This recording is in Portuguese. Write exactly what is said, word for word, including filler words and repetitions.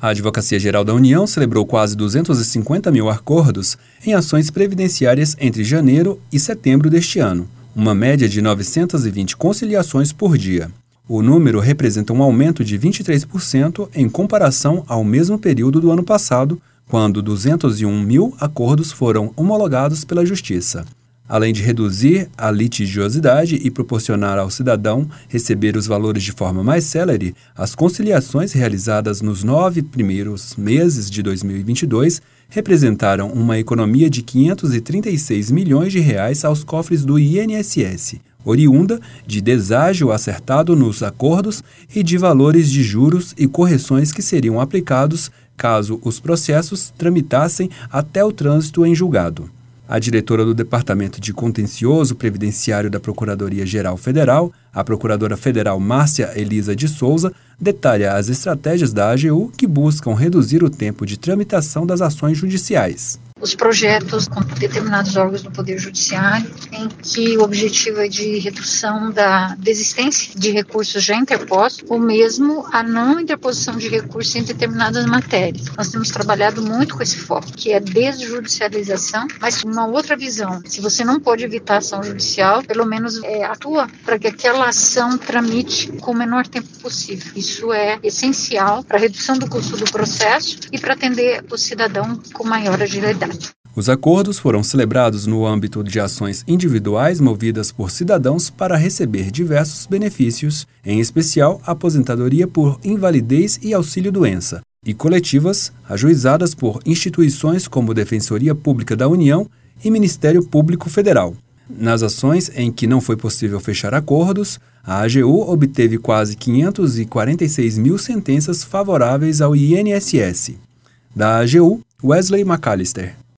A Advocacia Geral da União celebrou quase duzentos e cinquenta mil acordos em ações previdenciárias entre janeiro e setembro deste ano, uma média de novecentas e vinte conciliações por dia. O número representa um aumento de vinte e três por cento em comparação ao mesmo período do ano passado, quando duzentos e um mil acordos foram homologados pela Justiça. Além de reduzir a litigiosidade e proporcionar ao cidadão receber os valores de forma mais célere, as conciliações realizadas nos nove primeiros meses de dois mil e vinte e dois representaram uma economia de quinhentos e trinta e seis milhões de reais aos cofres do I N S S, oriunda de deságio acertado nos acordos e de valores de juros e correções que seriam aplicados caso os processos tramitassem até o trânsito em julgado. A diretora do Departamento de Contencioso Previdenciário da Procuradoria-Geral Federal, a procuradora federal Márcia Elisa de Souza, detalha as estratégias da A G U que buscam reduzir o tempo de tramitação das ações judiciais. Os projetos com determinados órgãos do Poder Judiciário, em que o objetivo é de redução da desistência de recursos já interpostos, ou mesmo a não interposição de recursos em determinadas matérias. Nós temos trabalhado muito com esse foco, que é desjudicialização, mas uma outra visão. Se você não pode evitar a ação judicial, pelo menos é, atua para que aquela ação tramite com o menor tempo possível. Isso é essencial para a redução do custo do processo e para atender o cidadão com maior agilidade. Os acordos foram celebrados no âmbito de ações individuais movidas por cidadãos para receber diversos benefícios, em especial aposentadoria por invalidez e auxílio-doença, e coletivas ajuizadas por instituições como Defensoria Pública da União e Ministério Público Federal. Nas ações em que não foi possível fechar acordos, a A G U obteve quase quinhentos e quarenta e seis mil sentenças favoráveis ao I N S S. Da A G U, Wesley McAllister.